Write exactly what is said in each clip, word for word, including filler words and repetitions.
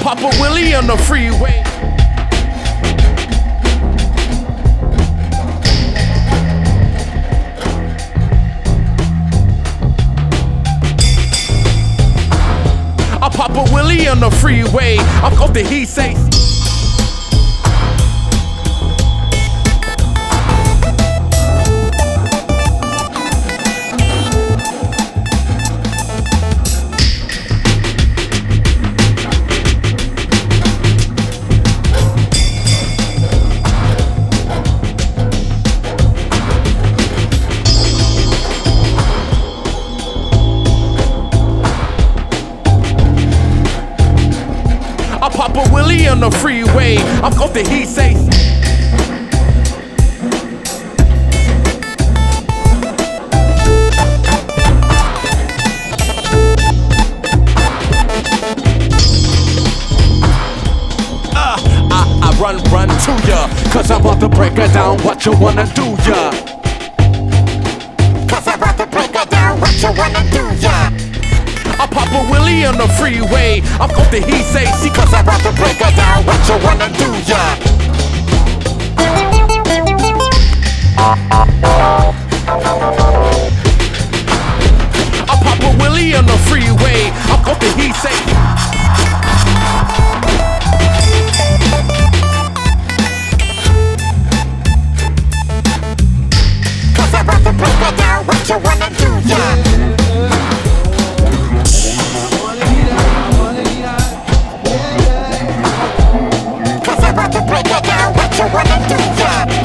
pop a Willie on the freeway. I pop a Willie on the freeway. I'm off the he say. I pop a Willie on the freeway. I'm off the he say. Uh, I, I run, run to ya, cause I'm about to break it down. What you wanna do, ya? Cause I'm about to break it down. What you wanna do, ya? I pop a Willie on the freeway. I'm off the he say. See, Cause I'm about to break it down. What you wanna do, ya? I pop a Willie on the freeway. I'm off the he say. Cause I'm about to break it down. What you wanna do, ya? Break it down, what you wanna do, yeah?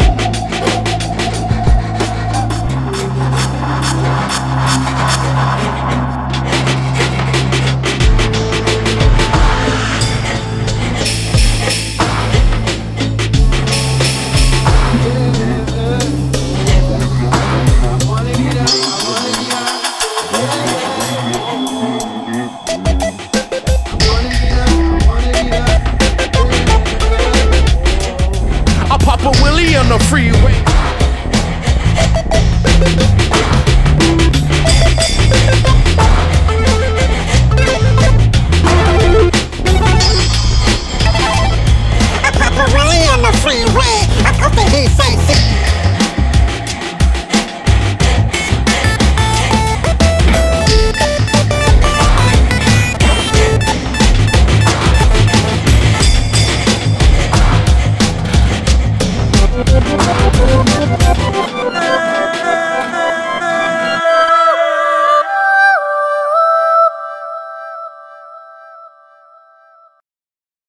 I pop a Willie on the freeway.